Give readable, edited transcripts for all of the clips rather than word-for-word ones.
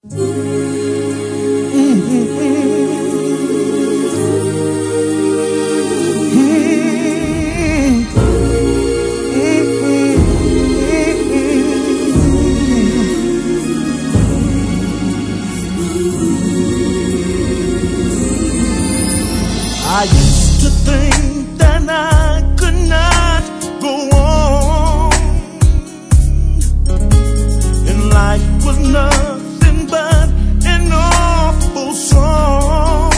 I used to think that I could not go on, and life was nothing but an awful song.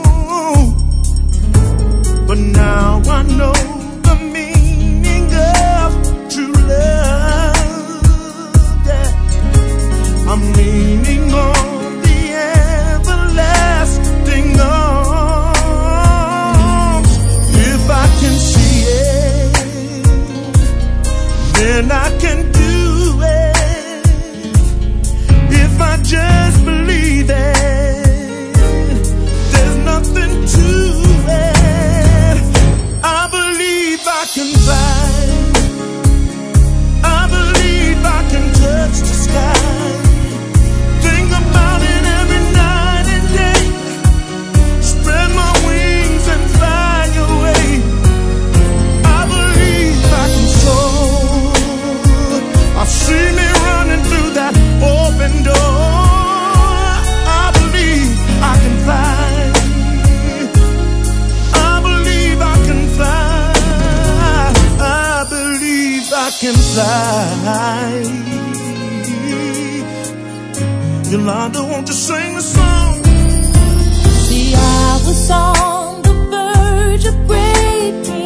But now I know the meaning of true love. Yeah. I'm leaning on the everlasting arms. If I can see it, then I can do it. If I just believe it, there's nothing to it. I believe I can fly. I believe I can touch the sky. Think about it every night and day. Spread my wings and fly away. I believe I can soar. I see me running through that open door. I believe I can fly. I believe I can fly. I believe I can fly. Yolanda, won't you sing the song? See, I was on the verge of breaking